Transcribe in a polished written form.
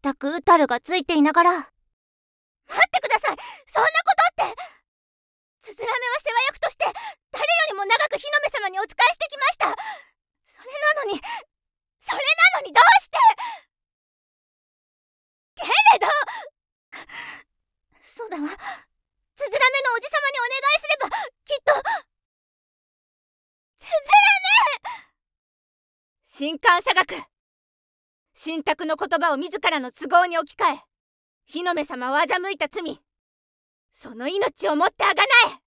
全くうたるがついていながら。待ってください。そんなことって。つづらめは世話役として誰よりも長く日の目様にお仕えしてきました。それなのにどうして。けれどそうだわ、つづらめのおじさまにお願いすればきっと。つづらめ。神官差学、神託の言葉を自らの都合に置き換え、日の目様を欺いた罪、その命をもってあがなえ。